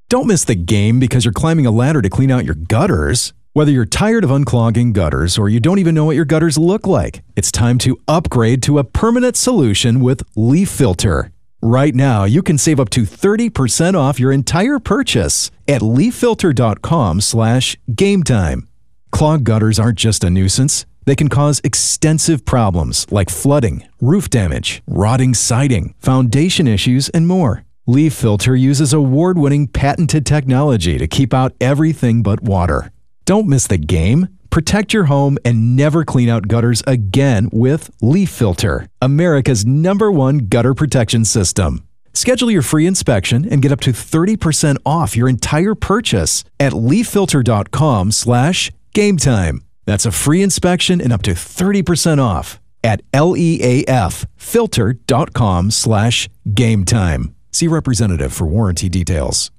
Don't miss the game because you're climbing a ladder to clean out your gutters. Whether you're tired of unclogging gutters or you don't even know what your gutters look like, it's time to upgrade to a permanent solution with Leaf Filter. Right now, you can save up to 30% off your entire purchase at leaffilter.com/gametime. Clogged gutters aren't just a nuisance. They can cause extensive problems like flooding, roof damage, rotting siding, foundation issues, and more. Leaf Filter uses award-winning patented technology to keep out everything but water. Don't miss the game. Protect your home and never clean out gutters again with Leaf Filter, America's #1 gutter protection system. Schedule your free inspection and get up to 30% off your entire purchase at leaffilter.com/gametime. That's a free inspection and up to 30% off at leaffilter.com/gametime. See representative for warranty details.